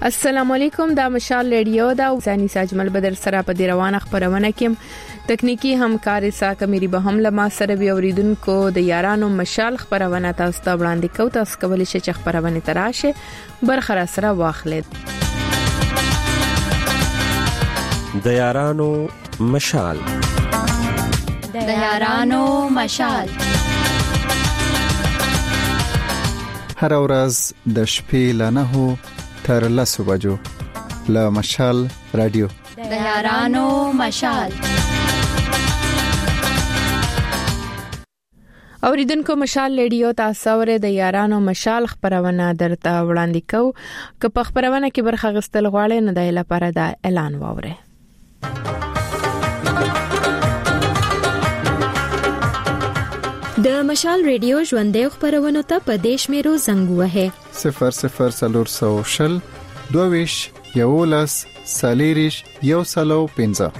السلام علیکم دا مشال ریډیو دا ثاني ساجمل بدر سره په دی روانه خبرونه کې تکنیکی همکار ساکه مری به هم لما سره بي اوریدونکو د یارانو مشال خبرونه تاسو ته وړاندې کوم. تاسو کولی شئ چې خبرونه تراشه برخه سره واخلئ. د یارانو مشال د یارانو مشال هر ورځ د شپې ل 9 تر 10 بجو له مشال رادیو د یارانو مشال. اوریدونکو مشال ریډیو تاسو ور د یارانو مشال خبرونه درته وړاندې کوم. که په خبرونه کې برخه غستل غواړئ نو د لپاره دا اعلان واورئ. د مشال ریډیو ژوندې خبرونه ته په دیش میرو زنګ وهه 00 22 یولس سالیریش یو سلو 15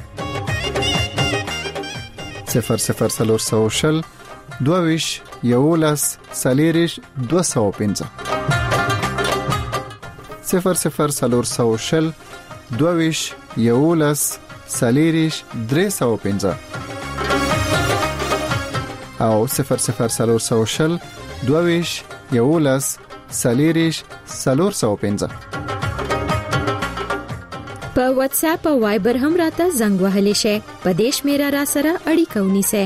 00 22 یولس سالیریش 215 00 22 یولس سالیریش 315 او 00 22 یولس سالیریش 415 په واتس اپ او وایبر هم راته زنګ وهلی شي. په دیش میرا را سره اړیکه ونیسه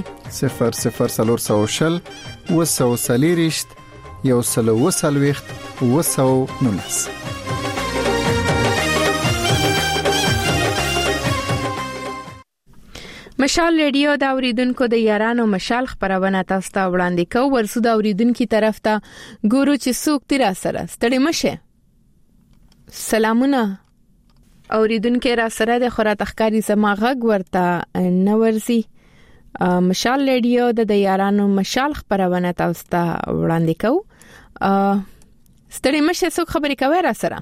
00 وسو سالیریشت یو سلو وسلويخت وسو نونس. مشال ریډیو دا اوریدونکو د یارانو مشال خبرونه تاسو ته وړاندې کوم. ورسو دا اوریدونکو طرف ته ګورو چې څوک تیر سره ستړي مشه. سلامونه اوریدونکو را سره د خورا تخکاری زما غږ ورته نورسي. مشال ریډیو د یارانو مشال خبرونه تاسو ته وړاندې کوم. ستړي مشه څوک خبرې کوي را سره.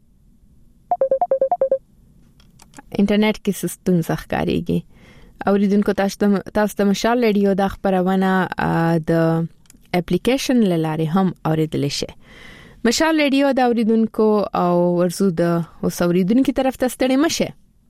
انټرنیټ کې سستون ځخکاریږي. اوریدونکو تاسو ته مشال ریډیو د خبرونه د اپلیکیشن لاره هم اوریدل شي. مشال ریډیو د اوریدونکو او ورزو د اوریدونکو طرف ته ستړي مشه.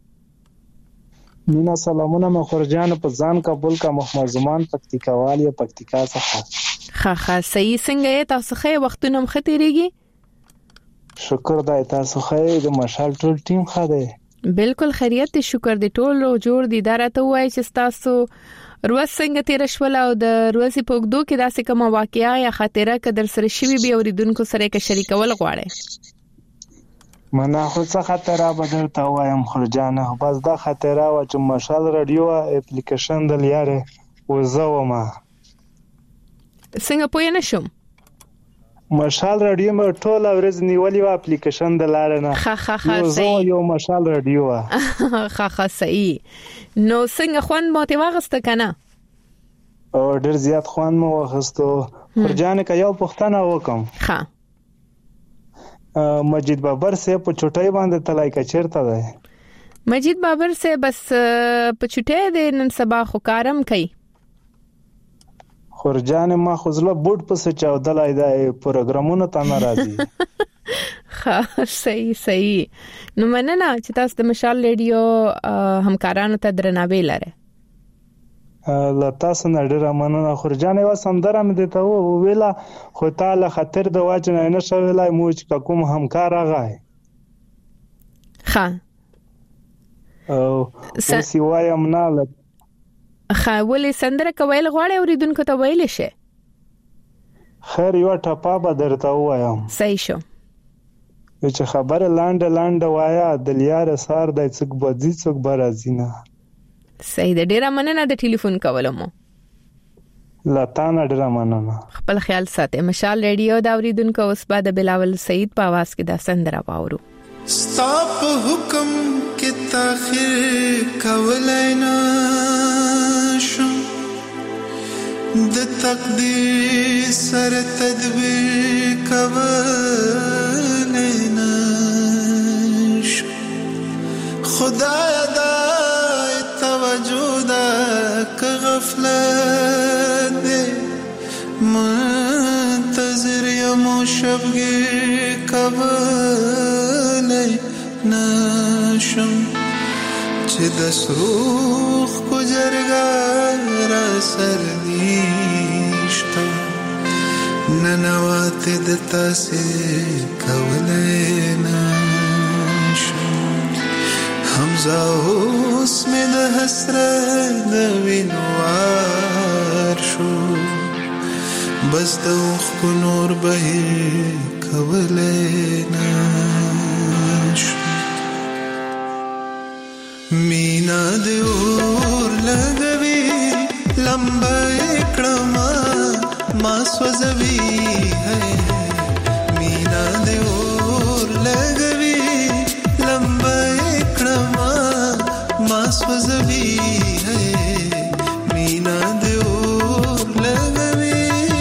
مینا سلامونه مخرجان په ځان قبول کا محمد زمان پکتیکاوال یا پکتیکا څخه. خا صحیح څنګه تاسو خې وختونه مختيريږي. شکر دای تاسو خې د مشال ټول ټیم خاده. بالکل خیریت دي شکر دي ټول جوړ دي دراته وای چې تاسو روز څنګه تیر شول او د روزي په وګدو کې داسې کومه واقعیا یا خاطره کدر سره شوي به اوریدونکو سره کې شریکول غواړي. منا خو څه خاطره بدل تا وایم خرجانه بس دا خاطره وا چې مشال رادیو اپلیکیشن د لیاره وزوما څنګه پوه نه شم. مشال رادیو مې ټول ورځ نیولې و اپلیکیشن د لار نه. صحیح یو مشال رادیو صحیح. نو څنګه خوان ماته واغسته کنه. او ډیر زیات خوان مو واغستو. خرجانه کا یو پښتنه وکم. مجید بابر سے په چټای باندې تلای کا چیرته ده. مجید بابر سے بس په چټای د نن سبا خو کارم کوي. خرجانه ما خزله بوت پس چاودلای دا پروګرامونه تا ناراضي. صحیح. نو مننه چې تاسو د مشال ریډیو همکارانو ته درناوی لرئ. لا تاسو نه ډیر مننه خرجانه و سندره مې دته ویلا خو تعالی خطر د واجنه نه شویلای موج کوم همکار راغی. او سی وایم نه ولې سندره کویل غواړي اوریدونکو ته ویل شي. خیر یو ټپه به درته وایم. صحیح شو. چې خبره لاند وایا د لیار سار د څوک بځي څوک برازینه. صحیح ده ډیره مننه د ټلیفون کولو مو. لاتانا ډیره مننه. خپل خیال ساتئ. مشال ریډیو دا اوریدونکو اوس بعد بلاول سعید په आवाज کې دا سندره واورو. ستاپ حکم کې تاخير کولینا شو د تقدیر سره تدبیر کولینا شو خدای دا توجه دا که غفلت منتظر یا مشبگیر کولی د سروخ کو جرګه را سر نیشتا ننوات د تاسې کولای نشم حمزه اوس مې د حسرت د وینو وار شو بس د اوښکو نور بهیر کولی نشم مینا د اور لګوي لمبه یې کړمه ما سوځوي مینا د اور لګوي لمبه یې کړمه ما سوځوي مینا د اور لګوي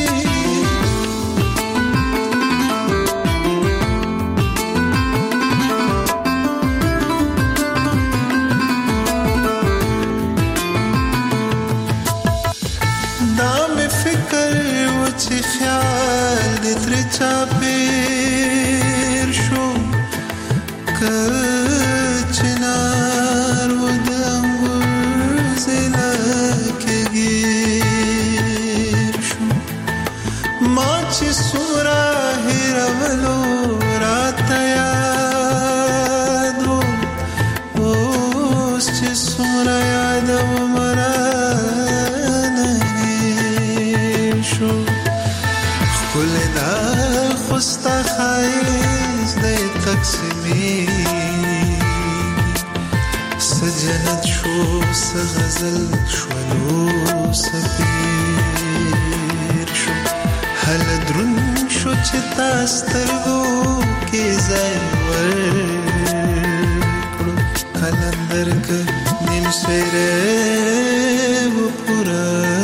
چې خیال دې تر چا پیر شو کچنار و د انګور زلا کې گیر شو ما چې سورا هیرولو راته یاد و اوس چې سورا یاد و مرانه شو کل دا خوستا خایز دی تقسیمی سجنت شو سغزل شولو سپیر شو حل درون شو چتا سترگو کی زای ورکڑو کلندر که نیم سویره و پورا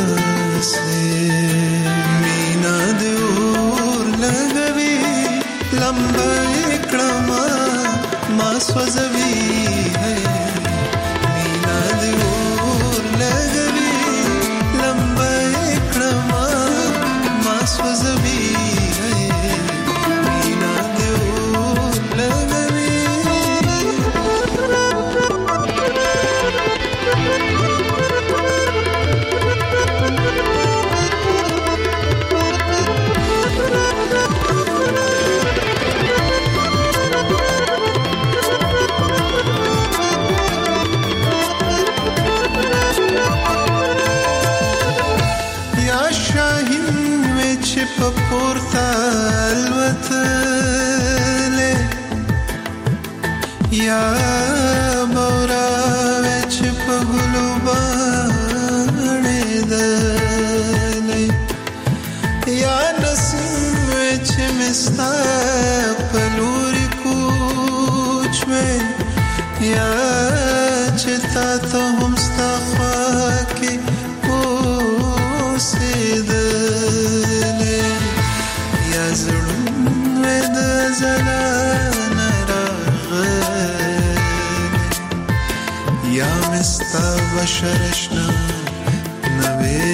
سیر مینا دیو لګوي لمبه کړما ما سوځوي مینا دی اور لګوي لمبه کړما ما سوځوي مینا دی اور لګوي پورتا الوتلې یا بورا وچ په ګلو باندې دلې یا نسیم وچ مستا په لوري کوچ مې یا چتا ته هم ستا خوا کې اوسېدلې زړون د زلان راغلی یا مستا بشرشنا نوی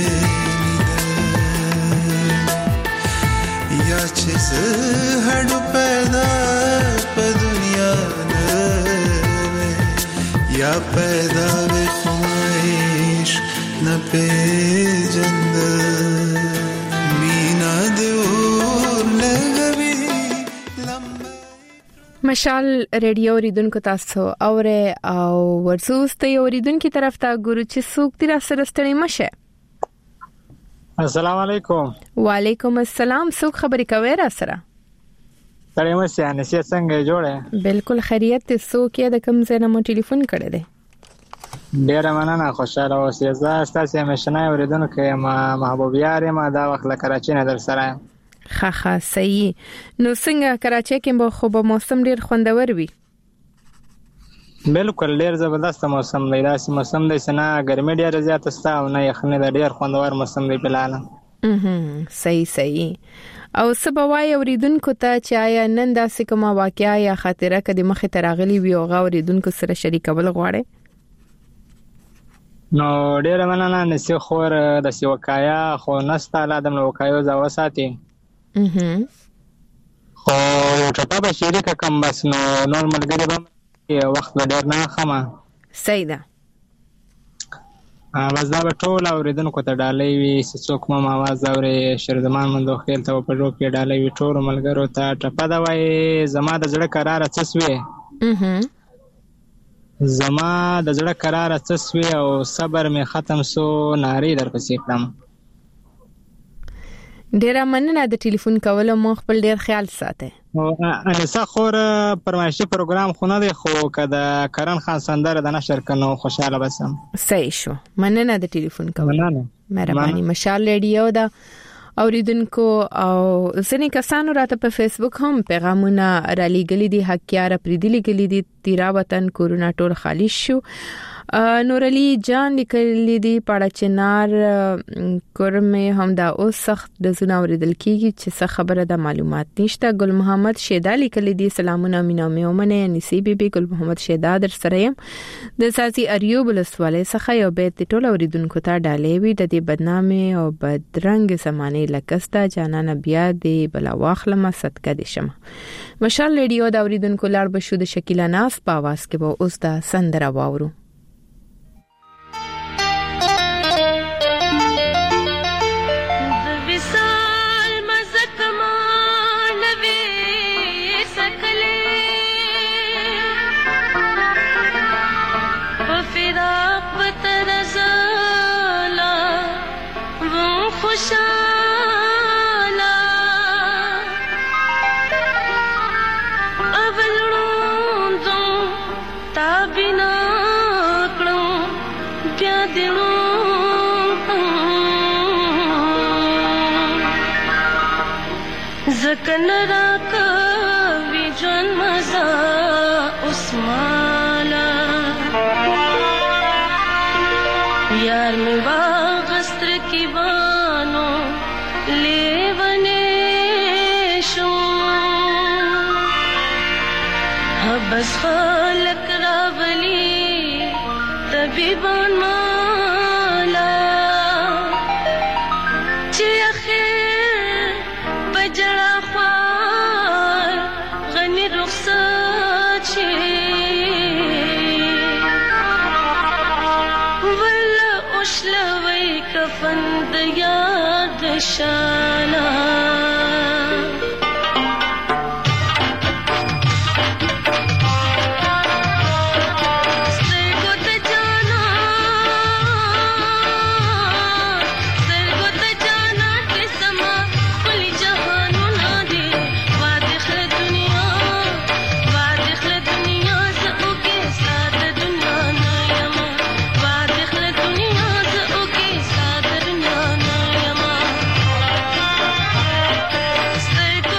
لیدل یا چې زه هډو پیدا په دنیا نوی یا پیدا وی خمایش نه پیژندل مینا دیو مشال ریډیو ریدونکو تاسو اوره او ورسوس ته ریدونکو طرف ته ګورو چې څوک تیر سره ستړي مشه. السلام علیکم. وعلیکم السلام. څوک خبرې کوي را سره؟ ستړي مشه انسیه څنګه جوړه؟ بالکل خیریت ته. څوک یې د کوم ځای نه مو ټلیفون کړی دی؟ ډیر مننه خوشاله اوسئ. زه تاسو مشنای اوریدونکو ما محبوبیار ما دا وخت له کراچۍ نه در سره. خا صحیح. نو څنګه کراچۍ کې به خو به موسم ډیر خوندور وي؟ بالکل ډیر زبردست موسم دی. دا موسم دی چې نه ګرمي ډیره زیاته ستا او نه یخني. دا ډیر خوندور موسم دی بلاله. صحیح. او سبا وای اوریدونکو ته چې آیا نن داسې کومه واقعیا یا خاطره کدي مخه تراغلی وی او اوریدونکو سره شریکول غواړي؟ نو ډیر مننه. نسی خور د سی وکایا خو نستا لادم نو وکایو ځا وساتي. خو یو ټپه به شریکه کم بس نو نور ملګری به وخت ډیر نه خمه. صحیح ده. بس دا به ټول اوریدونکو ته ډالۍ وي چې څوک مو आवाज اوري شیرزمان مندوخیل ته په ډوب کې ډالۍ وي ټول ملګرو ته ټپه دا وای زما د زړه قرار څه سوې زما د زړه قرار څه سوې او صبر می ختم سو ناری در پسې کړم. ډیره مننه د ټلیفون کولو مو خپل ډیر خیال ساته. انسا خور پرمایشي پروګرام خو نه دی خو کده کرن خان سندره د نشر کنو خوشاله بسم. صحیح شو. مننه د ټلیفون کولو. مهرباني. مشال ریډیو دا اوریدونکو او ځینې کسانو راته په فیسبوک هم پیغامونه را لېږلي دي حقیار پریدي لېږلي دي تیرا وطن کورونا ټول خالی شو. نور علي جان لیکلي دي پاړه چنار کورمه هم دا اوس سخت د زونه اوریدل کیږي چې څه خبره د معلومات نشته. ګل محمد شیدا لیکلي دي سلامونه مینا میومنه نسی بیبي ګل محمد شیدا در سره يم د ساسي اریوب لسواله څخه یو بیت ټول اوریدونکو ته ډالې وي د دې بدنامي او بدرنګ زمانه لکستا جانان بیا دی بلا واخلمه صدقه دي شمه. مشال ریډیو د اوریدونکو لار بشو د شکیلا ناف په आवाज کې به اوس دا سندره واورو. زکن راکا وی جون مزا عثمانا یار می باغستر کی بانو لیونے شو بس خالق راولی طبیبان مالا چی اخیر بجڑا خوار غنی رخصت چی ولا اشلوی کفن دیاد شانا Stay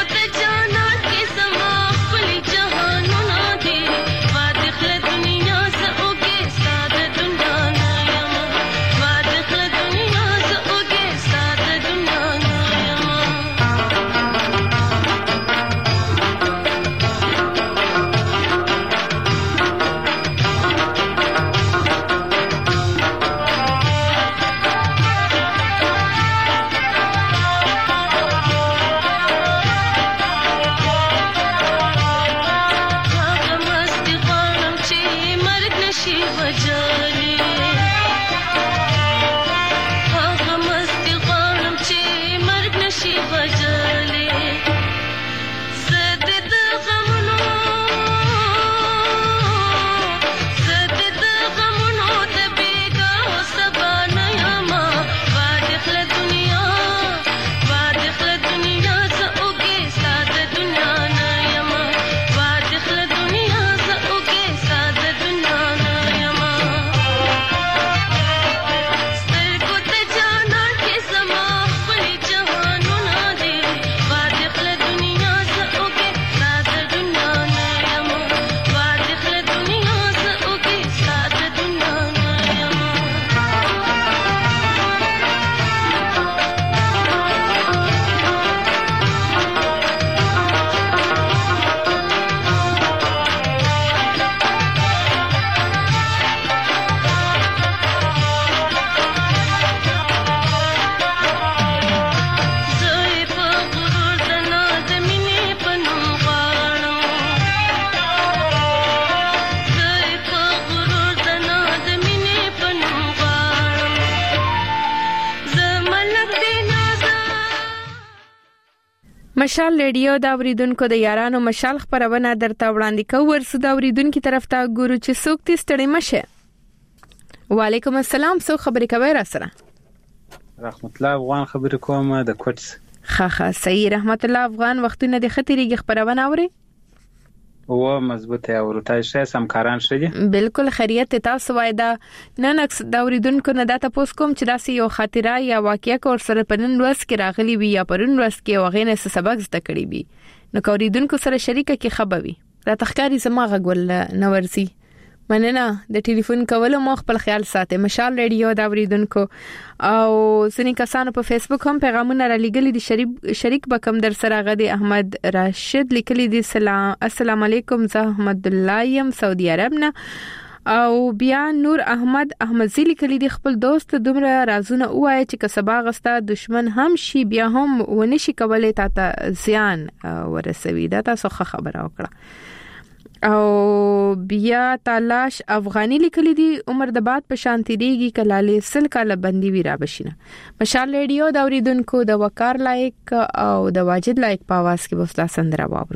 مشال ریډیو دا اوریدونکو د یارانو مشال خبرونه درته وړاندې کوي ورسره د اوریدونکو طرف ته ګورو چې څوک دې ستړي مشه. وعلیکم السلام، څو خبرې کوي را سره؟ رحمت الله افغان خبرې کوم د کوټس. خا صحیح، رحمت الله افغان وختونه د خطرېږي خبرونه اوري و مضبوطه اورتای شه سمکاران شدي. بالکل خیریت تاسو وای دا نن اکس دا اوریدونکو نه دا تاسو کوم چې داسې یو خاطره یا واقعیا کور سره پرن لوس کې راغلی وي یا پرن لوس کې وغینه څه سبق زده کړی وي نو اوریدونکو سره شریکه کې خبري را تخکاری زماغه ګول نورسي مننه د ټلیفون کولو مو خپل خیال ساتي. مشال ریډیو دا اوریدونکو او سنی کسانو په فیسبوک هم پیغامونه را لګلې دي شریک بکم در سره غدي احمد راشد لیکلي دي السلام علیکم زه احمد الله يم سعودي عرب نه او بیا نور احمد لیکلي دي خپل دوست دومره رازونه وایي چې کسبا غستا دشمن هم شي بیا هم ونشي کولای تا زیان ورسوي. دا تاسو خبره وکړه. او بیا تلاش افغانی لیکلی دی عمر د باد په شانتی دیږي کلاله سل کاله بندي وی را بشینه. مشال ریډیو دا اوریدونکو د وقار لایق او د واجد لایق په आवाज کې وسلا سندره واورو.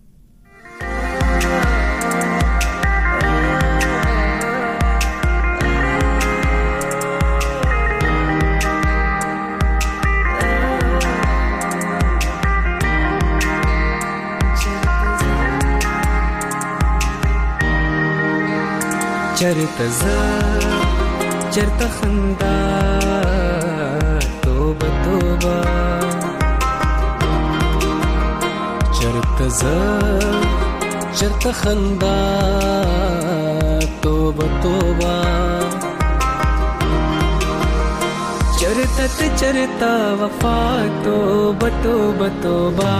چرته خندا توبه توبه چرته خندا توبه توبه چرته وفا توبه توبه توبه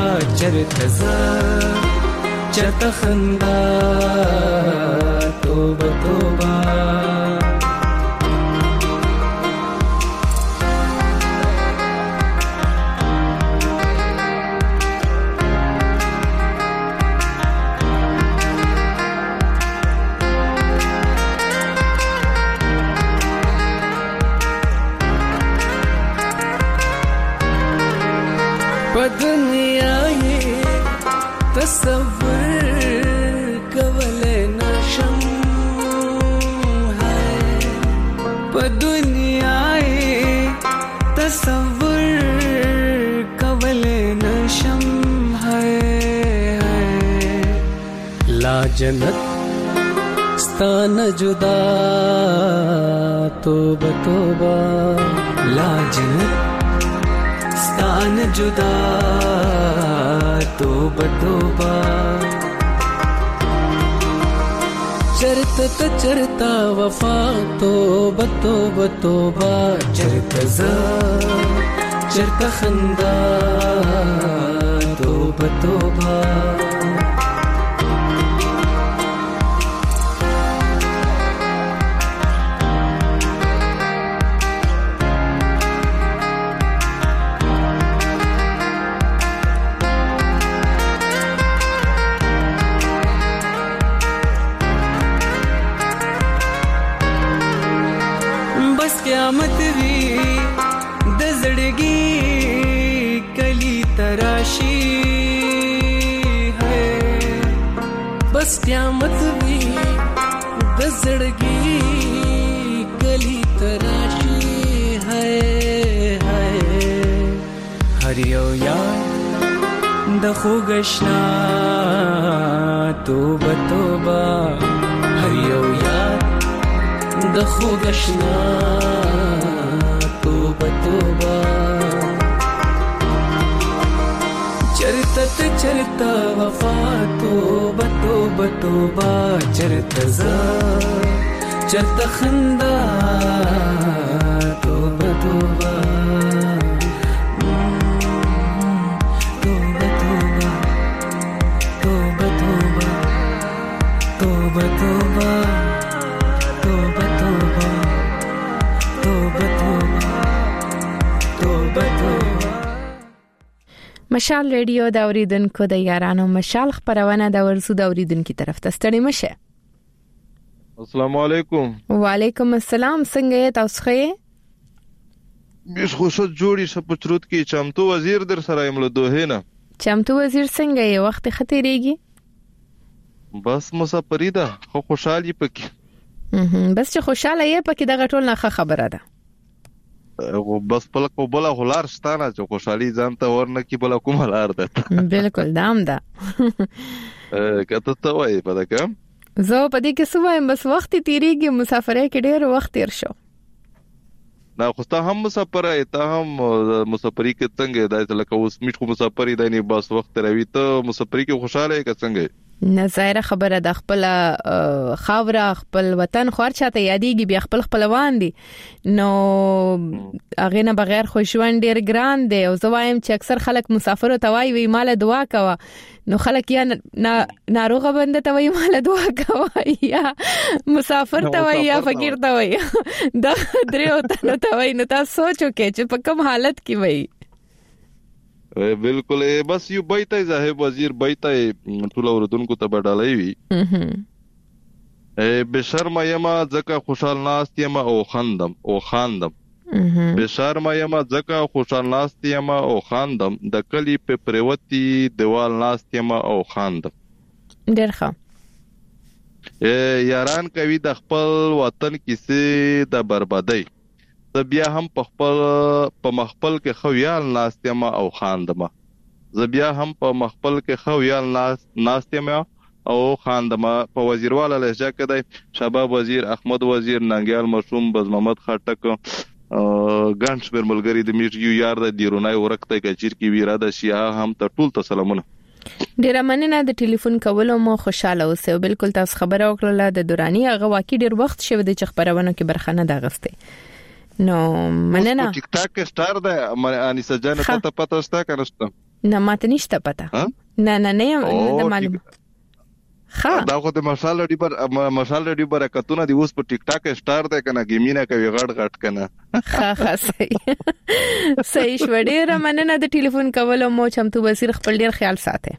چرته خندا توبه توبه په دنیا یې تصور کولای نشم په دنیا یې تصور کولای نشم لا جنت ستان جدا توبه توبه لا جنت ستان جدا توبه توبه چرتا وفا توبه توبه توبه چرتا خندا توبه توبه قیامت وی د زړګي کلی تراشی ہے بس قیامت وی د زړګي کلی تراشی ہے هر یو یاد د خوګشنا توبه توبه هر یو یاد د خوګشنا توبه توبه چرتا وفا توبه توبه توبه چرتا خندا توبه توبه توبه توبه توبه توبه توبه مشال ریډیو دا اوریدونکو د یارانو مشال خبرونه دا ورسو دا اوریدونکو طرف ته ستړي مشه. السلام علیکم. وعلیکم السلام. څنګه تاسو ښه؟ بیس خو څه جوړی سپچروت کې چمتو وزیر در سره یمله دوه نه. چمتو وزیر څنګه یې وخت ختیریږي؟ بس مسافری ده خو خوشحالي پکې بس چې خوشاله یې پکې دغه ټول نه خبره ده بس په لکه بل غلار شتانه چې خوشحالي ځان ته ورنه کی بل کوم لار ده بالکل دام ده کته ته وای په دغه زه په دې کې سوایم بس وخت تیریږي مسافرۍ کې ډېر وخت تیر شو دا خو ته هم مسافر ته هم مسافرۍ کې څنګه دا لکه اوس میټ خو مسافرۍ دی نه بس وخت راوي ته مسافرۍ کې خوشاله کې څنګه نظر خبره د خپل خاوره خپل وطن خور چاته یادېږي بیا خپل خپلوان دي نو اغه نه بغیر خوشوان ډیر ګران دی او زه وایم چې اکثر خلک مسافر ته وایي وی مال دعا کوه نو خلک یا ناروغه بنده ته وایي مال دعا کوه یا مسافر ته وایي یا فقیر ته وایي دا درې وطن ته وایي نو تاسو سوچو کې چې په کوم حالت کې وایي بالکل بس یو بایته صاحب وزیر بایته ټول اوردونکو ته بدلای وی به شرم یما ځکه خوشحال ناست یما او خاندم به شرم یما ځکه خوشحال ناست یما او خاندم د کلی په پریوتی دیوال ناست یما او خاندم ډیر ښه یاران کوي د خپل وطن کیسه د بربادۍ زه بیا هم په مخبل کې خویال ناستم او خاندم زه بیا هم په مخبل کې خویال ناستم او خاندم په وزیرواله لهجه کې دی شباب وزیر احمد وزیر ننګیال مشوم بز محمد خټک ګانش بر ملګری د میټ یو یار د دیرونای ورکته کچیر کې ویرا د شیا هم ته ټول تسلامونه ډیر مننه د ټلیفون کولو مو خوشاله اوسه بالکل تاسو خبره وکړه د دورانی هغه واقعي ډیر وخت شوه د خبرونه کې برخه نه دغسته نو مننه ټیک ټاک سٹار ده انیسه جان ته پته شته کنه نه ماته نشته پته نه معلوم ها دا خو د مشال ډی برکتونه دی اوس په ټیک ټاک سٹار ده کنه ګیمینه کوي غټ کنه ها صحیح شو ډیر مننه د ټلیفون کولو مو چمتو وزیر خپل ډیر خیال ساته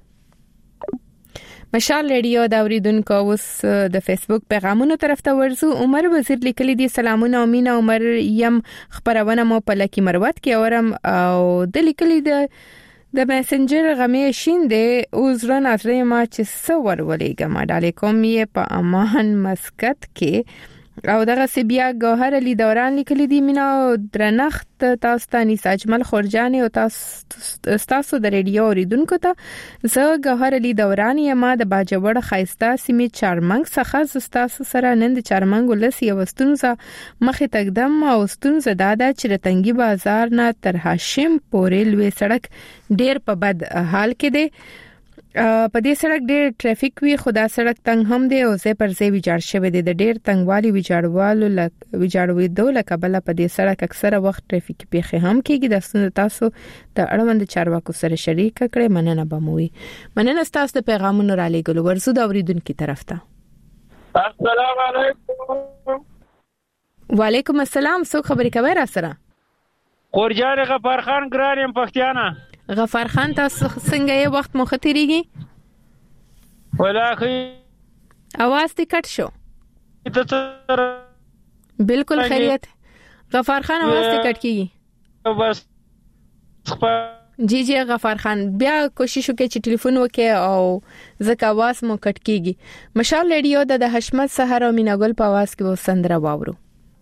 مشال ریډیو دا اوریدونکو اوس د فیسبوک پیغامونو طرف ته ورزو عمر وزیر لیکلی دي سلامونه او مینا عمر یم خبرونه مو په لکی مروت کې اورم او د لیکلی د میسنجر غمې شین دی اوس رن اترې ما چې څور ولېګم ډالې کوم یې په امان مسکت کې او دغه سبیا گوهر علی دوران لیکلی دی مینا درنخت تاسو ته نس اجمل خورجان او تاسو د ریډیو اوریدونکو ته زه گوهر علی دوران یم د باجوړ خایسته سیمه چارمنګ څخه تاسو سره نن د چارمنګ ولسی وستونزه مخه تقدم او وستونزه دادا چې رتنګي بازار نه تر هاشم پورې لوي سړک ډیر په بد حال کې دی په دې سړک ډېر ټریفیک وی خدا سړک تنگ هم دی او زه پر ځای ویجاړ شوی دی د ډېر تنگوالي ویجاړوي دوله کبله په دې سړک اکثره وخت ټریفیک پیښه هم کیږي د تاسو د اړوند چارواکو سره شریک کړئ مننه بموي مننه تاسو د پیغامونو را لېګلو ورزو د اوریدونکو طرف ته السلام علیکم وعلیکم السلام څوک خبرې کوي را سره خورجان غفار خان ګرانم پښتیانا غفار خان تاسو څنګه یې وخت مو ختیریږي ولاخي اواز دې کټ شو بالکل خیریت غفار خان اواز دې کټ کیږي بس جی غفار خان بیا کوشش وکړئ چې ټلیفون وکړئ او ځکه اواز مو کټ کیږي مشال ریډیو د حشمت سحر او میناګل په اواز کې وسندره واورو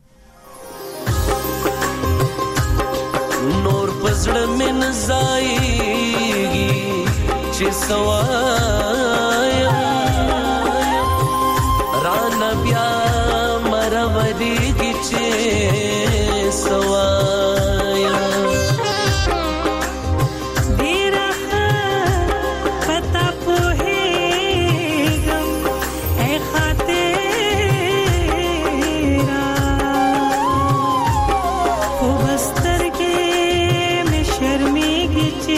نور پزړه من زایږي چې سوایا ران بیا مرودي چې سوایا ډیره پتا پوهېږم اے خاطرا خو بستر کې مې شرمېږي چې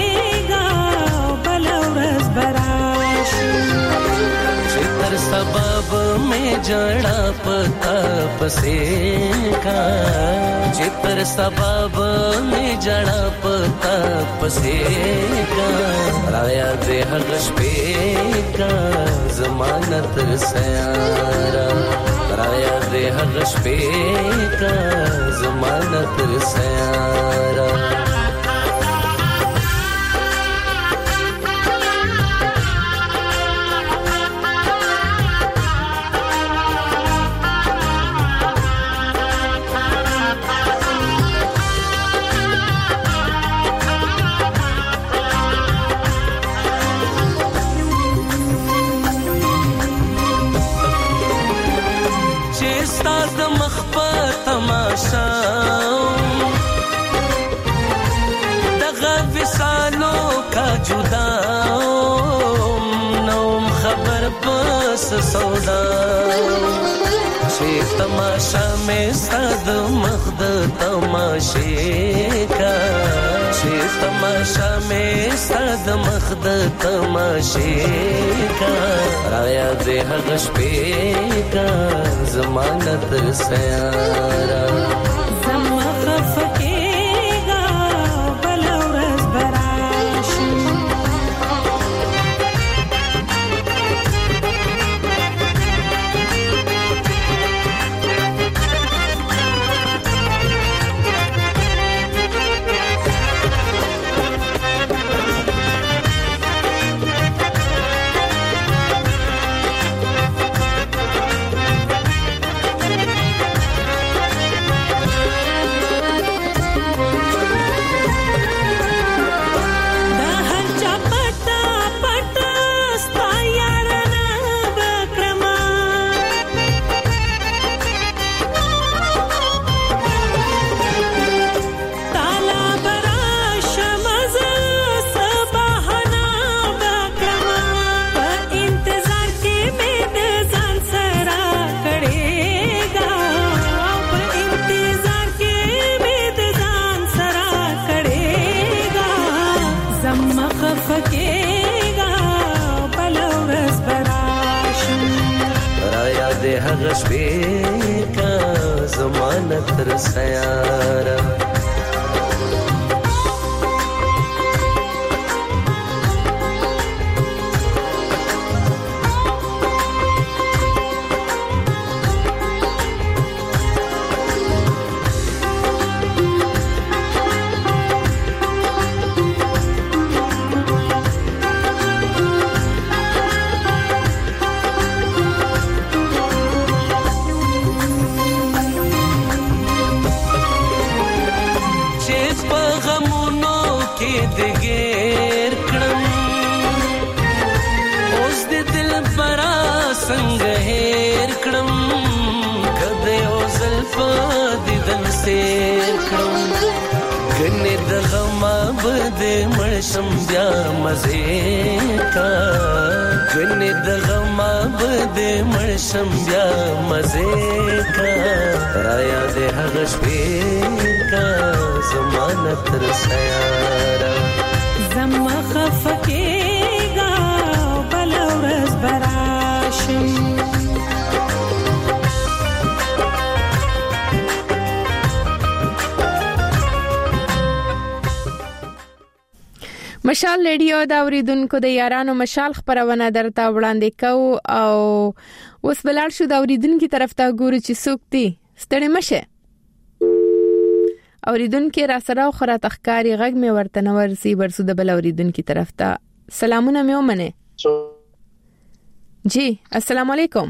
سبا जड़ा पता पसे का जितर सबब में जड़ा पता पसे का राया दे हगश पे का जमानत सयारा राया दे हगश पे का जमानत सयारा दगा विसालों का जुदा नौम खबर बस सौदा शेख तमाशा में सद मख्द तमाशे का शेख तमाशा में सद मख्द तमाशे का राया दे हगश पे का जमानत सयारा हगश पे का जमानत सयारा संगहेर क्रम कदे ओजल पदिदन से क्रम गने दगमा बदे मळशम ब्या मजे का गने दगमा बदे मळशम ब्या मजे का राया दे हगश पे का जमानत सयारा जमा खफकेगा बलौरस बराशम مشال ریډیو دا اوریدونکو د یارانو مشال خبرونه درته وړاندې کوو او اوس بلار شو دا اوریدونکو طرف ته ګورو چې څوک دي ستړي مشه اوریدونکو را سره خورا تخکاری غږ می ورته نور سی برسو د بل اوریدونکو طرف ته سلامونه مې ومنه جی السلام علیکم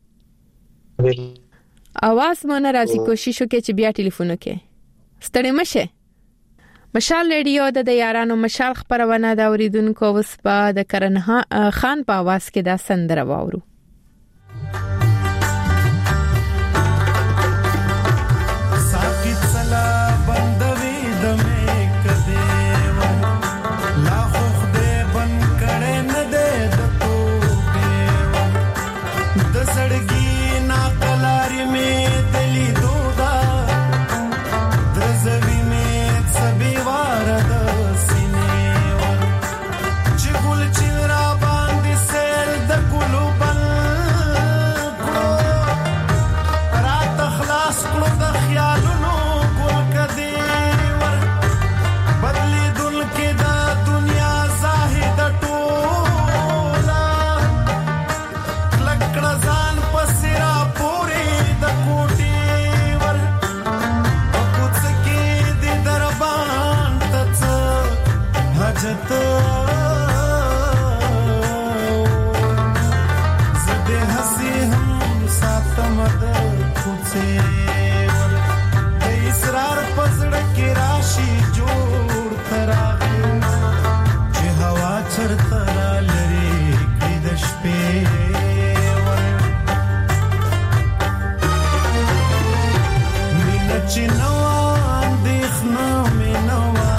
आवाज مونږ راځي کوشش وکړئ چې بیا ټلیفون وکړئ ستړي مشه مشال ریډیو د یارانو مشال خبرونه دا اوریدونکو اوس په د کرن خان په आवाज کې دا سندره واورو साकित सला बंदवी दमे कदे ला खुख दे बन करे न दे दतो बेवा द सड़गी ना कलारी में दिली दूदा द्रजवी में सभी वारद सिनेवा चिगुल चिरा बांदी सेल द कुलु बल زده هسي هم ساتم د کوڅه د اسرار پزړه کې راشي جوړ تراغه چې هوا چرته لري کې د شپې مینه چې نو اندېښنه مې نوا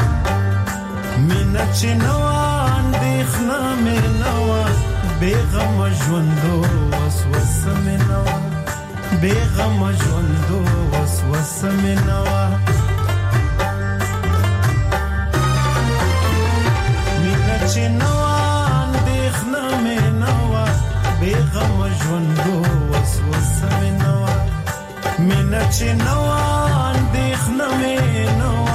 مینه چې نو اندېښنه مې نوا بیغم ژوندو وسوسه مې نوا بیغم ژوندو وسوسه مې نوا مینه چې نو اندېښنه مې نوا بیغم ژوندو وسوسه مې نوا مینه چې نو اندېښنه مې نوا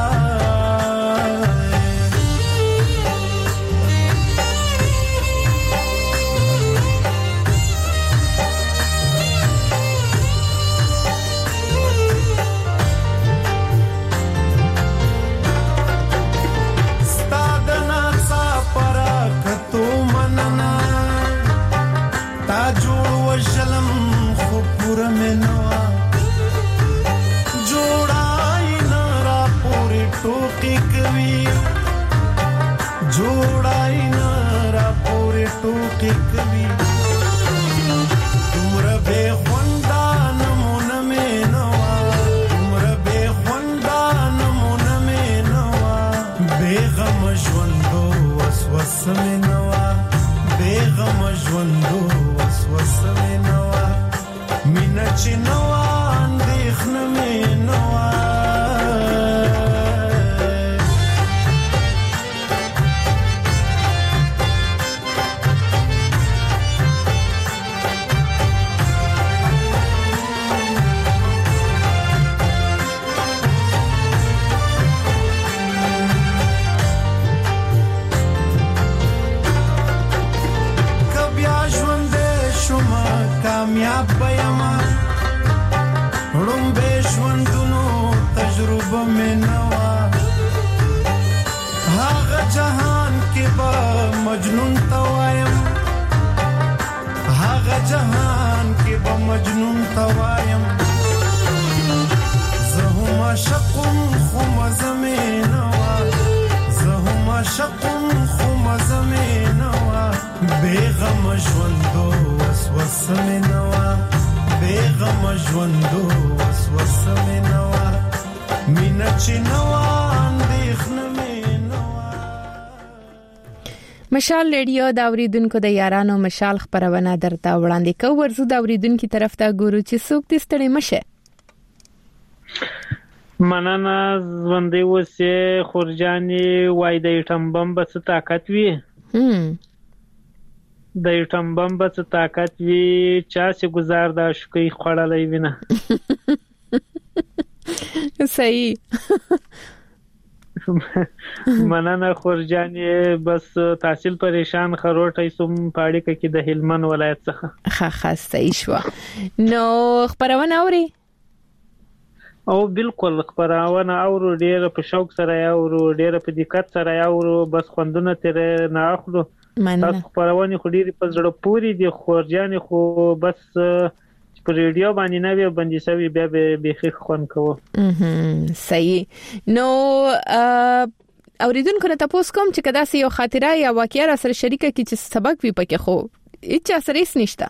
وشلم خو پورا منوا جوړای نارا پوری ټوکی کوي جوړای نارا پوری ټوکی کوي تمره به خوندا نمونه منوا تمره به خوندا نمونه منوا بیغم ژوندو وسوسه منوا بیغم ژوندو وسوسه مې نوا مینه چې نوا اندېښنه مې نوا کامیاب بیاما روم به ژوندونو تجربه مې نوا هغه جهان کې به مجنون توایم هغه جهان کې به مجنون توایم زه هم عاشقم خو مزه مې نوا زه هم عاشقم خو مزه مې نوا بیغم ژوندو وسوسه مې نوا بیغم ژوندو وسوسه مې نوا مینه چې نوا اندېښنه مې نوا. مشال ریډیو د اوریدونکو د یارانو مشال خبرونه درته وړاندې کوي. ورزو د اوریدونکو طرف ته ګورو چې څوک دې ستړي مشه. مننه ژوندې وسه خورجاني وای د ایټم بم بس طاقت وی د ایټم بم بس طاقت وی چا سي گزار دا شکې خړلې وینه صحیح. مننه خورجاني بس تحصیل پریشان خروټي سم پاړی کې د هلمند ولایت څخه خاص صحیح شو. نو خبرونه اوري او بالکل خبرونه اورو ډېر په شوق سره اورو ډېر په دقت سره اورو بس خوندونه تر نه اخلو. تاسو خبرونه خو ډېر په زړه پوری دي خورجاني خو بس په ریډیو باندې نه وي باندې سوي بیا به خون کوو. صحیح. نو اوریدونکو ته تاسو کوم چې کدا سي یو خاطره یا واقعیا را سره شریکه کی چې سبق وي پکې خو هیڅ اثر هیڅ نشته.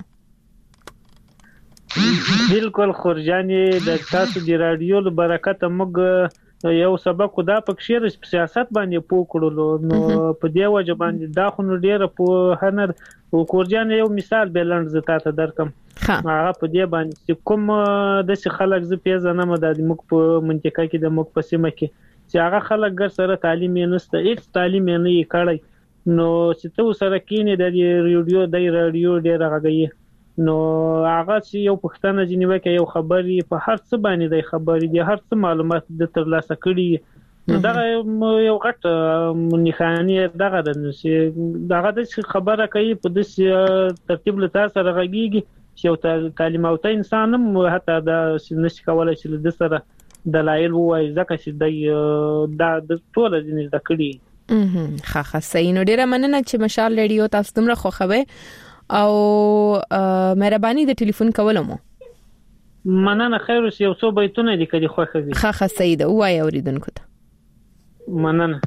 بالکل خورجاني د تاسو د رادیو له برکت موږ یو سبق خدا پکې رس سیاست باندې پوکړلو نو په دی وجه باندې دا خو ډیره په هنر او خورجاني یو مثال بلند زتا ته درکم. هغه په دی باندې کوم د خلک ز پیژنه مده د موږ په منطقه کې د موږ په سیمه کې چې هغه خلک ګر سره تعلیم یې نشته هیڅ تعلیم یې نه کړی نو چې تو سره کینې د رادیو ډیر غږی نو هغه چې یو پښتنه جنیوه کې یو خبري په هر څه باندې د خبري دي هر څه معلومات د ترلاسه کړي نو دا یو غټ منخاني دغه د خبره کوي په دې ترتیب له تاسو سره غږیږي چې یو تعلیم او ته انسان هم حتی دا نشي کولای چې د سره دلایل وایي ځکه چې د ټول جنس د کړي ښه صحیح. نو ډیره مننه چې مشال ریډیو تاسو دومره خوښوي او مهرباني د ټلیفون کولو مو. مننه. خیر اوس یو څو بیتونه دي کدي خوښوي. ښه صحیح ده، وای اوریدونکو ته. مننه.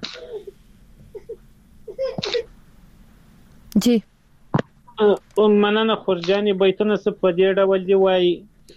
جی مننه خورجاني. بیتونه څه په دې ډول دی وای: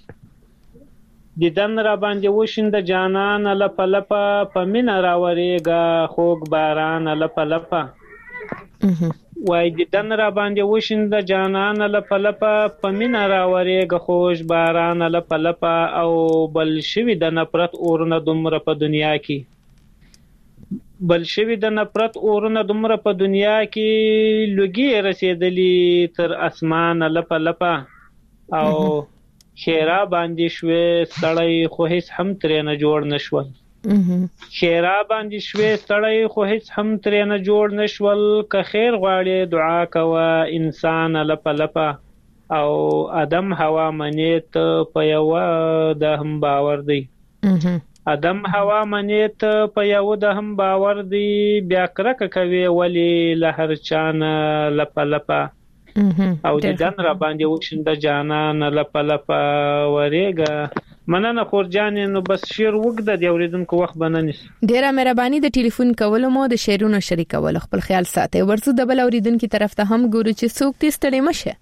دیدن را باندې وشند جانان لپ لپ پمن راورېګا خوګ باران لپ لپ. وای دیدن را باندې وشند جانان لپ لپ پمن راورېګا خوش باران لپ لپ او بل شوی د نفرت اورنه دومره په دنیا کې. بل شوی د نفرت اورنه دومره په دنیا کې لګي رسیدلی تر اسمان لپ لپ او خیرا باندې شوې سړی خو هیڅ هم ترې نه جوړ نشول. خیرا باندې شوې سړی خو هیڅ هم ترې نه جوړ نشول. که خیر غواړي دعا کوه انسان لپ لپ او ادم هوا منیت په یو د هم باور دی. ادم هوا منیت په یو د هم باور دی. بیا کرک کوي ولی لهر چان لپ لپ او دیدن را باندې وښند جانان لپ لپ ورېګا. مننه خورجان. نو بس شعر وګد دی اوریدونکو وخت بننس. ډیره مهرباني د ټلیفون کولو مو د شعرونو شریکول. خپل خیال ساتئ. ورڅ د بل اوریدونکو طرف ته هم ګورو چې څوک تستړی مشه.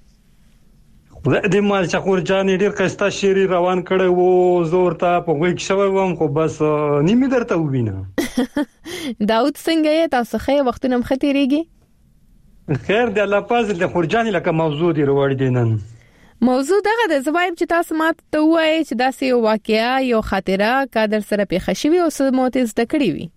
د مال چخور جان ډیر خسته شعر روان کړي وو زور ته په وګ شوی وم خو بس نیمه درته وبینه. داود څنګه یې تاسو خې وختونه مختيريږي؟ خیر د الله پاز د خورجان لکه موضوع دی وروړ دینن. موضوع دغه د زوایم چې تاسو ماته ته وایي چې داسې یو واقعیا یو خاطره کادر سره پیښه شوی او څه موت زده کړی وي.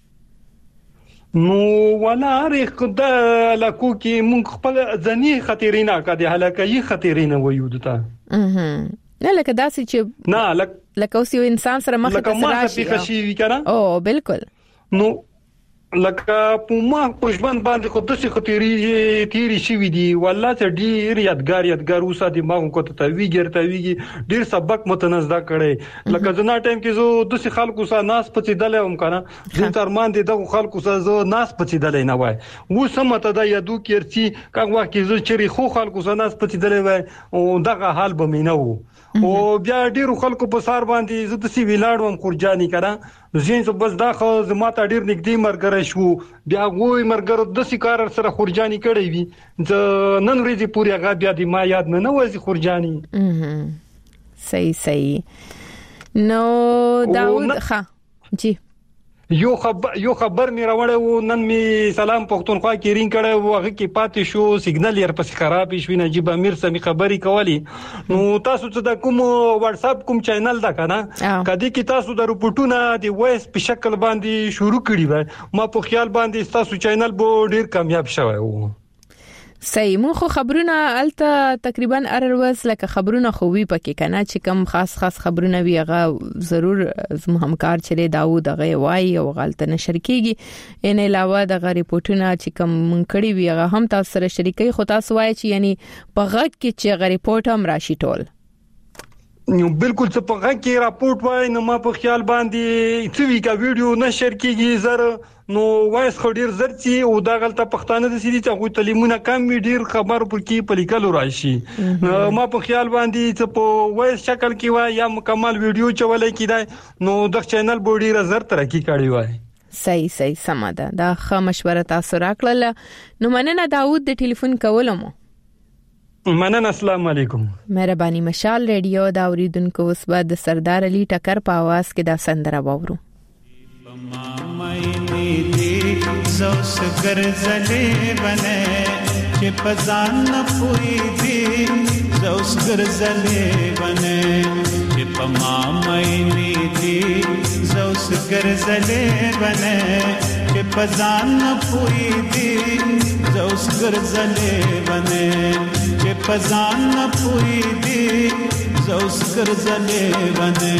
نو ولا رخد لکو کې مونږ خپل ځنی خطرینه کده هلاکي خطرینه وایو دته. نه لکه داسې چې نه لکه اوس یو انسان سره مخ ته راشي او بالکل. نو لکه په ما پښبند باندې خو داسې خطرې تیری شي وي دي والله ته ډیر یادګار اوسه دي ما کو ته ویږي ډیر سبق متنزدا کړي. لکه زنا ټایم کې زه داسې خلکو سره ناس پچې دلم کنه ځین ترمان دي دغه خلکو سره زه ناس پچې دلې نه وای و سمته دا یادو کېرچی کاغه کې زه چری خو خلکو سره ناس پچې دلې وای او دغه حال به مینه وو. او بیا ډیرو خلکو په سار باندې زه د سی ویلاړم خورجاني کړه زین څه بس دا خو زماته ډیر نږدې مرګره شو. بیا وای مرګره د سی کار سره خورجاني کړی وي نن ورځې پورې هغه بیا د ما یاد نه وځي خورجاني. صحیح. نو داود ښه جی یو خبر می راوړې و نن می سلام پښتونخوا کې رین کړه و هغه کې پاتې شو سیګنال یې پس خراب شوی. نجیب امیر سمي خبري کولی. نو تاسو ته د کوم واتس اپ کوم چینل دا کنه کدي کې تاسو د رپورټونه دی وایس په شکل باندې شروع کړی و ما په خیال باندې تاسو چینل به ډیر کامیاب شوی و. صحیح. مون خو خبرونه الته تقریبا ارروز لکه خبرونه خو وی پکې کنه چې کم خاص خبرونه وی هغه ضرور زمو همکار چره داوود هغه وای او غلطه نشر کیږي. ان علاوه د ریپورتونه چې کم منکړی وی هغه هم تاسو سره شریکي خو تاسو وای چې یعنی په غږ کې چې ریپورت هم راشي ټول. نو بالکل څه په غږ کې راپورټ وای نو ما په خیال باندې څه وی کا ویډیو نشر کیږي زره نو وایس خو ډیر زرتي او دا غلطه پښتانه د سړي ته غو تعلیمونه کم ډیر خبر پر کې پلیکلو راشي. ما په خیال باندې څه په وایس شکل کې وای یا مکمل ویډیو چولای کیدای نو د چینل بوډي زر ترقی کړی وای. صحیح سماده. دا ښه مشوره تاسو راکړه. نو مننه داوود د ټلیفون کولو مو. مننه. السلام علیکم. مهرباني. مشال ریډیو دا اوریدونکو اوس بعد د سردار علي ټکر په आवाज کې دا سندره واورو. زوس ګرځلې بنه چې پزان نه پوي دي زوس ګرځلې بنه چې پما مې دي زوس ګرځلې بنه چې پزان نه پوي دي زوس ګرځلې بنه چې پزان نه پوي دي زوس ګرځلې بنه.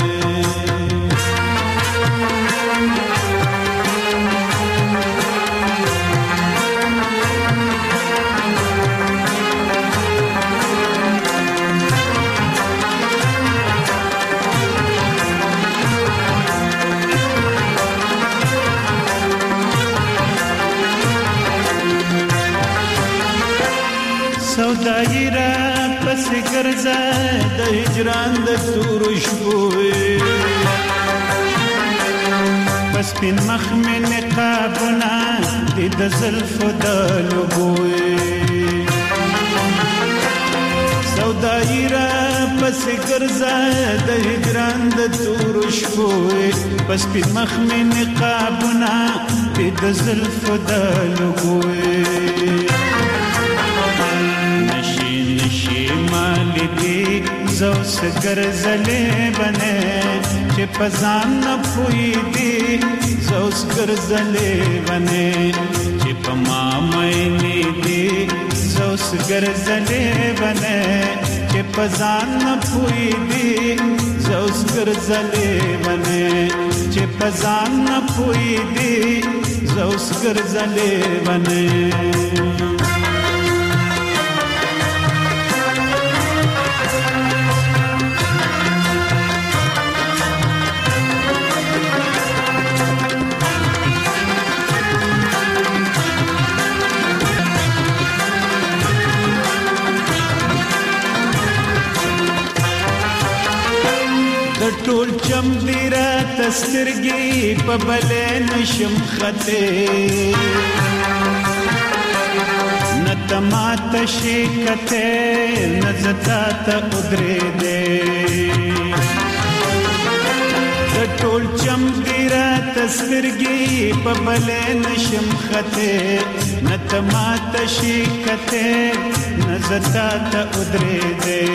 سودايي را پس ګرځه د هجران د تور شپوي پس پین مخ مې نقابونه د زلفو د لوګوي سودايي را پس ګرځه د هجران د تور شپوي پس پین مخ مې نقابونه د زلفو د لوګوي زوس ګرځلې بنه چې پزان نه پوي دي زوس ګرځلې بنه چې پما مې دي زوس ګرځلې بنه چې پزان نه پوي دي زوس ګرځلې بنه چې پزان نه پوي دي زوس ګرځلې بنه ټول چم دی را تسترګي په بلې نشم خته نتمات شي کته نزتا ته ودرې دې ټول چم دی را تسترګي په بلې نشم خته نتمات شي کته نزتا ته ودرې دې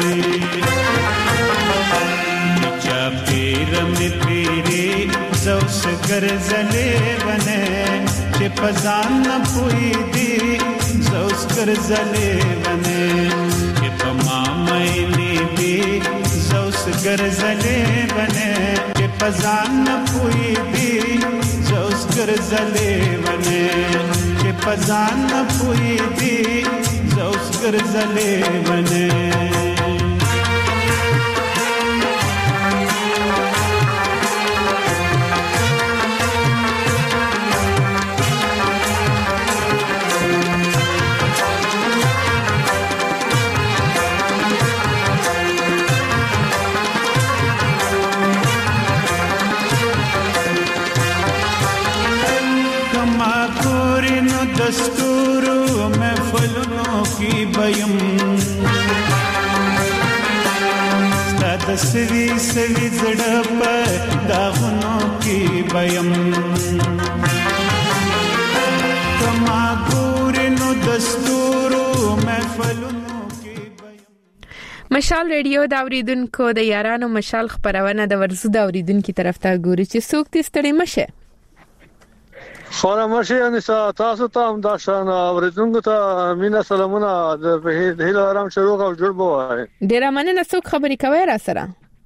پیر می پیری زوس ګرځلې بنه چې پزان نه پوي دي زوس ګرځلې بنه چې پما مې دي زوس ګرځلې بنه چې پزان نه پوي دي زوس ګرځلې بنه چې پزان نه پوي دي زوس ګرځلې بنه دستورو محفلونو کی بیم ستاد سوي سوي زړه په داغونو کی بیم کما ګورنو دستورو محفلونو کی بیم مشال ریډیو دا اوریدونکو د یارانو مشال خبرونه د ورزو دا اوریدونکو طرف ته ګوري چې څوک دې ستړي مشه خورمشي ان تاسو ته هم دا شان اوریدونکو ته مینا سلامونه د هیله آرام شروع او جوړ بوای ډیر مننه څوک خبرې کوي را سره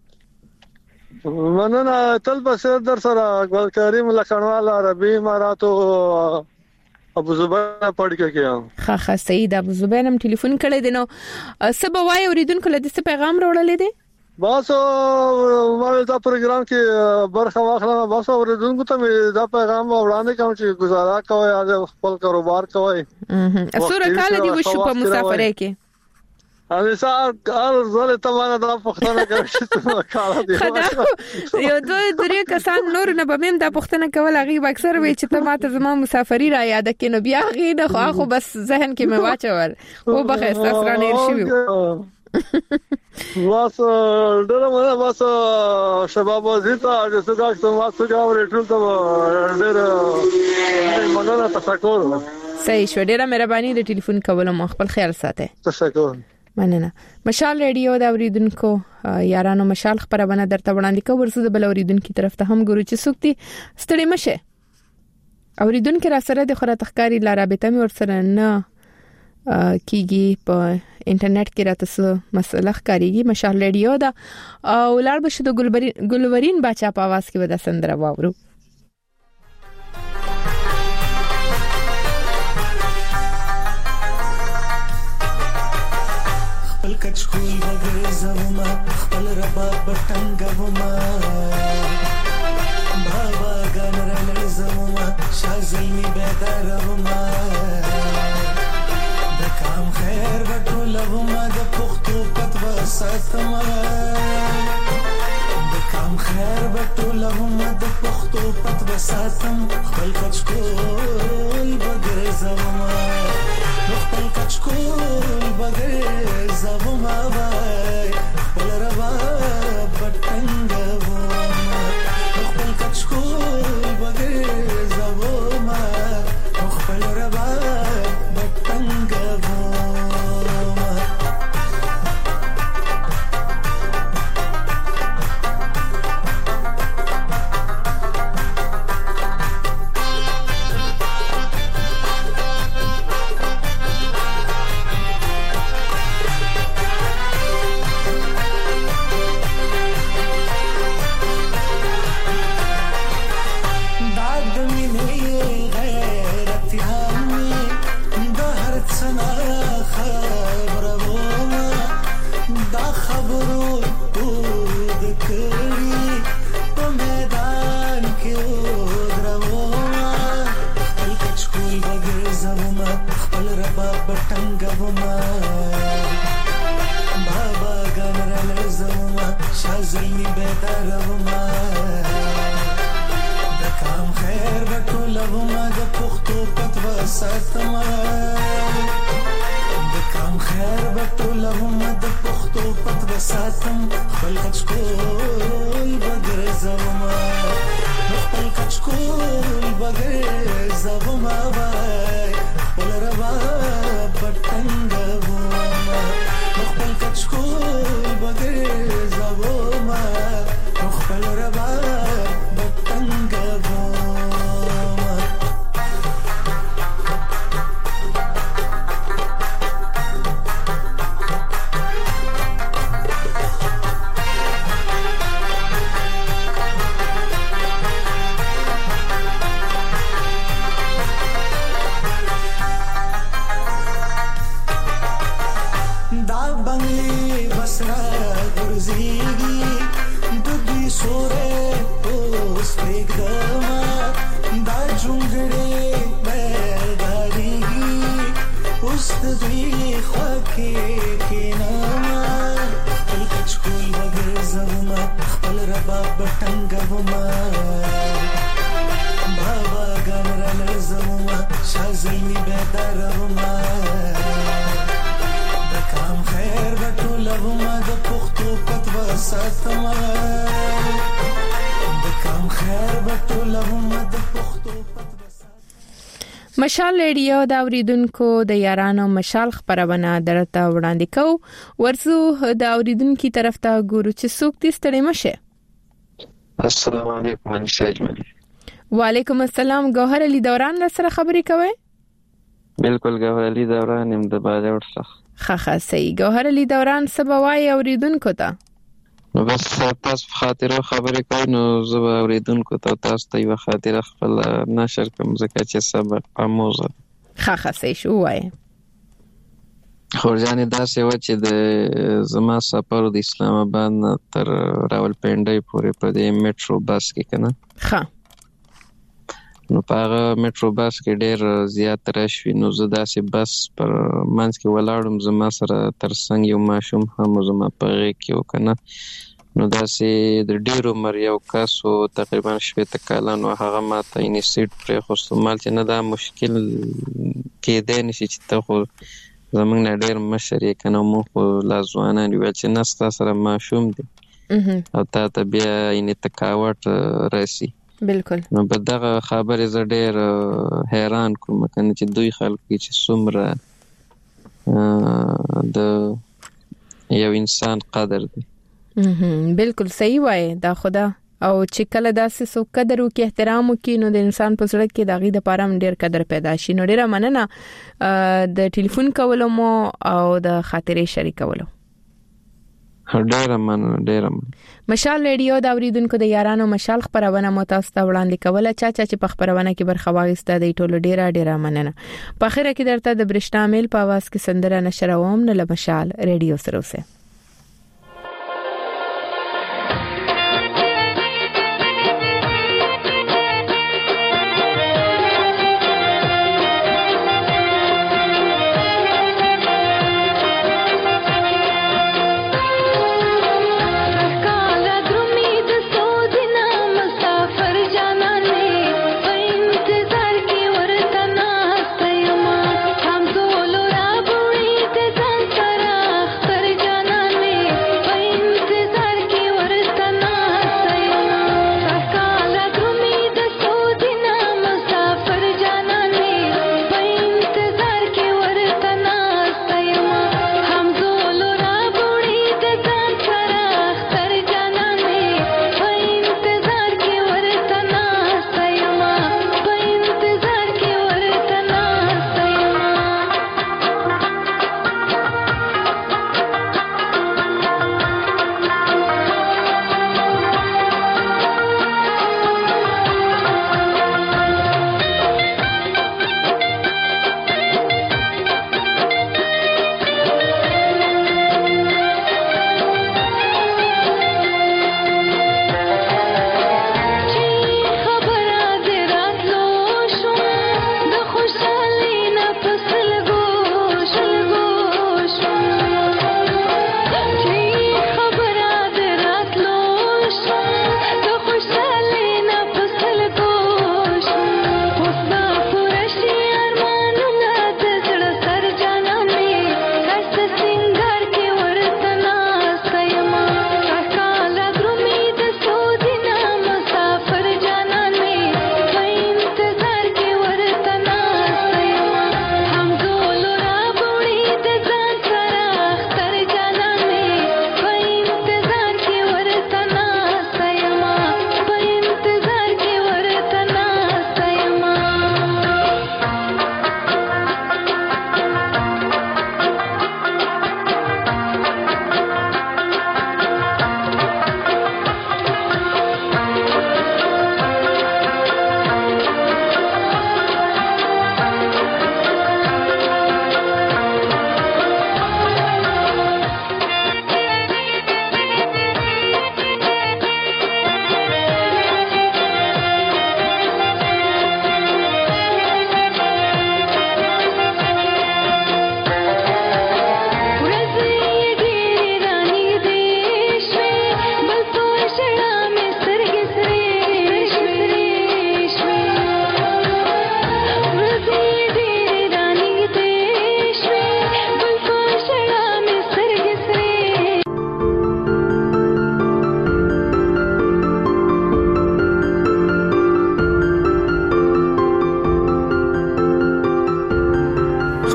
مننه تل بسر در سره ګل کریم لخنوال عربي اماراتو ابو زبیر پړ کې ښه سید ابو زبیر هم ټلیفون کړی دی نو سبا وای اوریدونکو له دې پیغام راوړل دي باسو مال دا پروګرام کې برخه واخلم باسو اوریدونکو ته دا پیغام وړاندې کوم چې گزاره کوي از خپل کاروبار کوي اسوره کال دی وشو په مسافرې کې ان سار زله تمانه دا پختنه کوي چې کار دی یو دوه درې کسان نور نه بمیم دا پختنه کول غیب اکثر وی چې ته ماته زما مسافری را یاد کینو بیا غي نه خو بس ذهن کې مې واچول او بخې استاسرانه شي واس ډېر واس شباب زیتا چې څنګه واسو جوړ ټول ته ډېر مننه تشکر صحیح شو ډېر مهرباني د ټلیفون کولو مخ خپل خیال ساته تشکر مننه مشال ریډیو دا اوریدونکو یارانو مشال خبرونه درته وړاندې کوم ورسره د بل اوریدونکو طرف ته هم ګورو چې سوکتي ستړي مشه اوریدونکو را سره د خره تخکاری لا رابطه مې ورسره نه کیږي په انټرنیټ کې راته څه مسله ښکاریږي مشال ریډیو دا او لار بشه د ګلورین باچا په आवाज کې ودا سندره واورو خپل کچکول وګړي زما خپل رباب بټنګوما بابا ګانر زما شازلمی بیداروما د کام خیر وساتم د کام خیر به ټولهم د پښتو پت وساتم خپل کچکول بګرځوم خپل کچکول بګرځوم وای خپل روا بټنګوم خپل کچکول بګرځوم خپل روا بټنګوم مشال ریډیو دا اوریدونکو د یارانو مشال خبرونه درته وړاندې کوو ورسو د اوریدونکو طرف ته ګورو چې څوک دې ستړي مشه. السلام علیکم انشاء اجمنی. وعلیکم السلام. گوهر علی دوران سره خبرې کوي؟ بالکل گوهر علی دوران هم د باجوړ څخه. خخه صحیح. گوهر علی دوران سبوای اوریدونکو ته نو بس تاسو خاطر خبرې کوي نو زه اوریدونکو ته تاسو ته یو خاطر خپل نشر کوم ځکه چې سبق آموزه. خخه صحیح شو وای. خورجان داسې و چې د زما سفر د اسلام آباد تر راولپنډۍ پورې په دې میټرو بس کې کنه. ها. نو په هغه میټرو بس کې ډېر زیات رش وي نو زه داسې بس پر منځ کې ولاړم زما سره ترڅنګ یو ماشوم هم زما په غېږ کې و کنه. نو داسې د ډېر عمر یو کس و تقریبا 70 کالن و هغه ماته یې سیټ پرېښوست مال چې نه دا مشکل کېدی نشي چې ته خو زمونږ نه ډېر مشر یې که نه مونږ خو لا ځوانان یو چې نه ستا سره ماشوم دی او تا ته بیا یعنې تکاوټ راسي. بالکل. نو په دغه خبرې زه ډېر حیران کوم کنه چې دوی خلک چې څومره د یو انسان قدر دی. بالکل صحیح وای دا خدا او چې کله داسې سو قدر وکي احترام وکي نو د انسان په زړه کې دغه د پاره ډیر قدر پیدا شي. نو ډیره مننه د ټلیفون کولو مو او د خاطرې شریکولو. ډیره مننه. مشال ریډیو دا اوریدونکو د یارانو مشال خبرونه مو تاسو ته وړاندې کوله چا چې په خبرونه کې برخه واغسته د ټولو ډیره مننه. په اخر کې درته د برښنا میل په आवाज کې سندره نشروم نه له مشال ریډیو سره اوسه.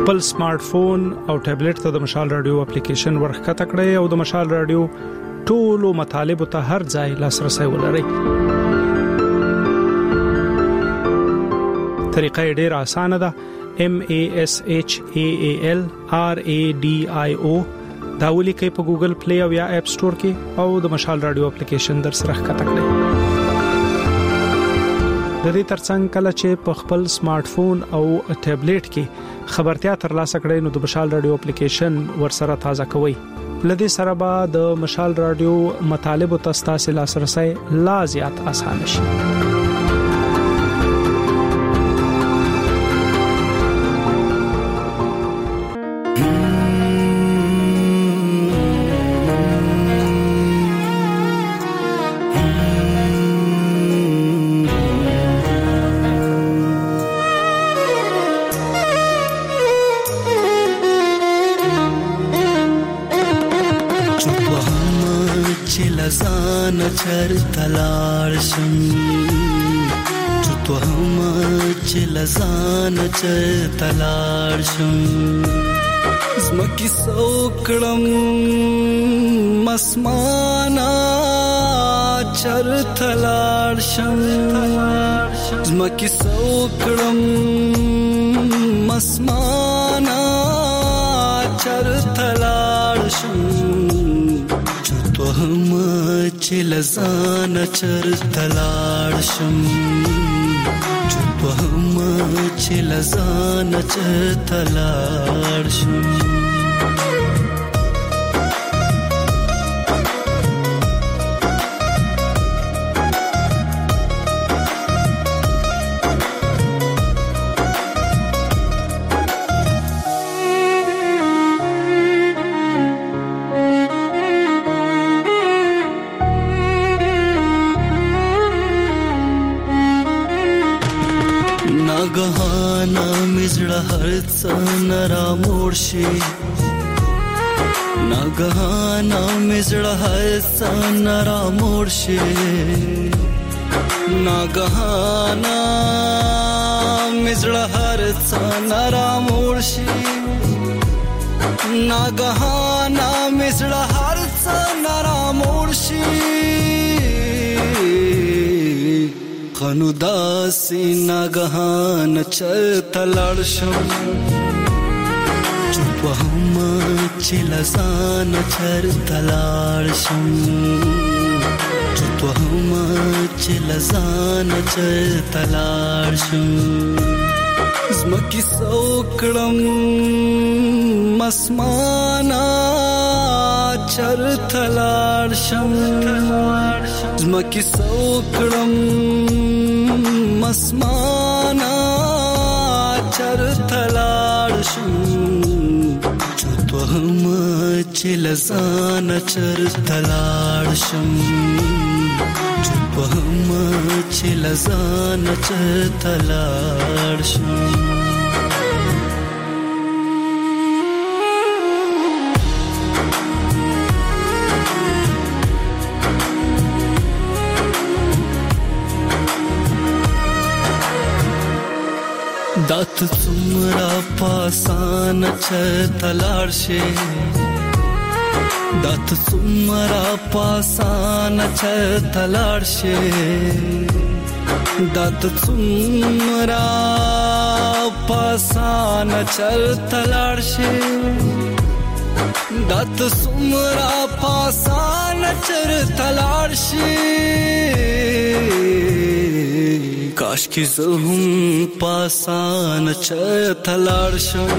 خپل سمارټ فون او ټابلیټ ته د مشال رادیو اپلیکیشن ورخکته کړئ او د مشال رادیو ټولو مطالبه ته هر ځای لاسرسي ولرئ. طریقه ډېر اسانه ده. MASHALRADIO دا ولیکئ په ګوګل پلی او یا اپ سٹور کې او د مشال رادیو اپلیکیشن در سره ښکته کړئ. د دې ترڅنګ کله چې په خپل سمارټ فون او ټابلیټ کې خبرتیا ترلاسه کړئ نو د مشال رادیو اپلیکیشن ورسره تازه کوئ. لدې سره به د مشال رادیو مطالبه تاسو لاسرسي لا زیات آسان شي. چر تلاړ شم تو هم چلزان چر تلاړ شم زمکی سوکړم مسمانا چر تلاړ شم زمکی سوکړم مسمانا چر تلاړ شم تو هم چلزان چر تلاړ شم تو هم چلزان چر تلاړ شم ناګهانا مزړه هرڅ نرا مورشي ناګهانا مزړه هرڅ نرا مورشي ناګهانا مزړه هرڅ نرا مورشي ناګهانا مزړه هرڅ نرا مورشي خنو داسي ناګهان چرته لاړ شم چوپ هم چلزان چرته لاړ شم چوپ هم چلزان چرته لاړ شم زمکی سوکړم مسمانا چرته لاړ شم زمکی سوکړم مسمانا چرته لاړ شم چوتو هم چلزان چرته لاړ شم چوتو هم چلزان چرته لاړ شم دات څومره پاسان چرته لاړ شي دات څومره پاسان چرته لاړ شي دات څومره پاسان چرته لاړ شي دات څومره پاسان چرته لاړ شي کاش کی زه هم پاسان چرته لاړ شم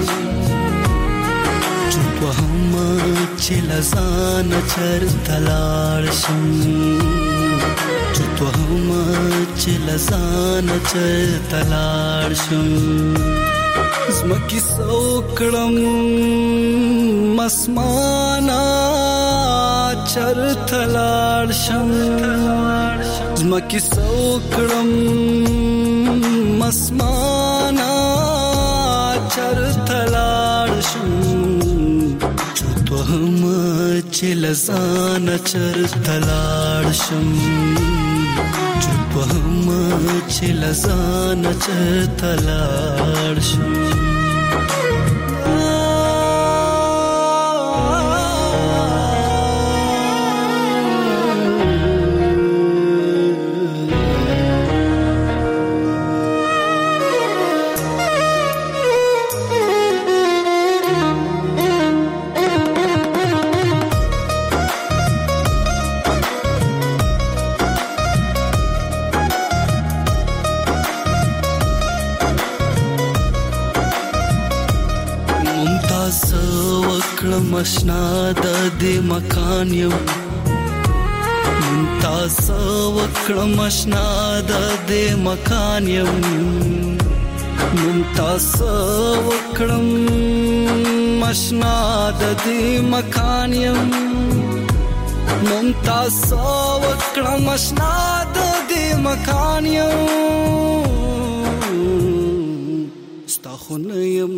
چوپ هم چلزان چرته لاړ شم چوپ هم چلزان چرته لاړ شم زمکی سوکړم مسمانا چرته لاړ شم زمکی سوکړم مسمانا چرته لاړ شم چوتو هم چلزان چرته لاړ شم چوتو هم چلزان چرته لاړ شم ممتاز وکړم آشنا د دې مکان یم ممتاز وکړم آشنا د دې مکان یم ممتاز وکړم آشنا د دې مکان یم ممتاز وکړم آشنا د دې مکان یم ستا خو نه یم